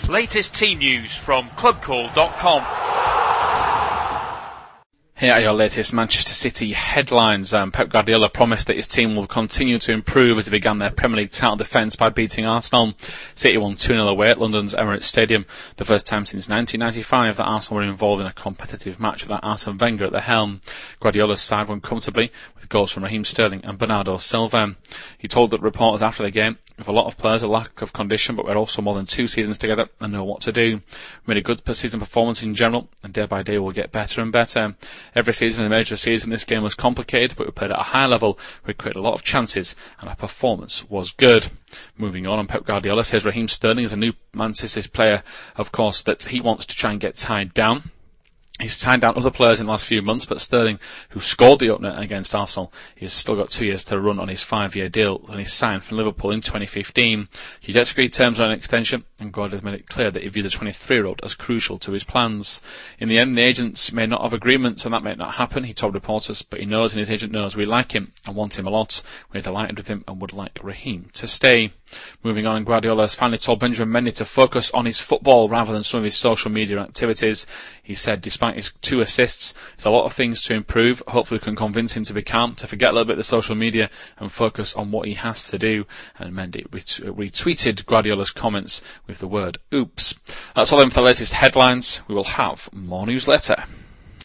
Latest team news from clubcall.com. Here are your latest Manchester City headlines. Pep Guardiola promised that his team will continue to improve as they began their Premier League title defence by beating Arsenal. City won 2-0 away at London's Emirates Stadium, the first time since 1995 that Arsenal were involved in a competitive match without Arsene Wenger at the helm. Guardiola's side won comfortably with goals from Raheem Sterling and Bernardo Silva. He told the reporters after the game, "We have a lot of players, a lack of condition, but we're also more than 2 seasons together and know what to do. We made a good season performance in general, and day by day we'll get better and better. Every season in the major season, this game was complicated, but we played at a high level, we created a lot of chances, and our performance was good." Moving on, and Pep Guardiola says Raheem Sterling is a new Man City player, of course, that he wants to try and get tied down. He's tied down other players in the last few months, but Sterling, who scored the opener against Arsenal, he's still got 2 years to run on his 5-year deal when he signed from Liverpool in 2015. He just agreed terms on an extension, and Guardiola made it clear that he viewed the 23-year-old as crucial to his plans. In the end, the agents may not have agreements, and that may not happen, he told reporters, but he knows and his agent knows we like him and want him a lot. We're delighted with him and would like Raheem to stay. Moving on, Guardiola has finally told Benjamin Mendy to focus on his football rather than some of his social media activities. He said, despite his 2 assists, there's a lot of things to improve. Hopefully we can convince him to be calm, to forget a little bit of the social media and focus on what he has to do. And Mendy retweeted Guardiola's comments with the word oops. That's all then for the latest headlines. We will have more news later.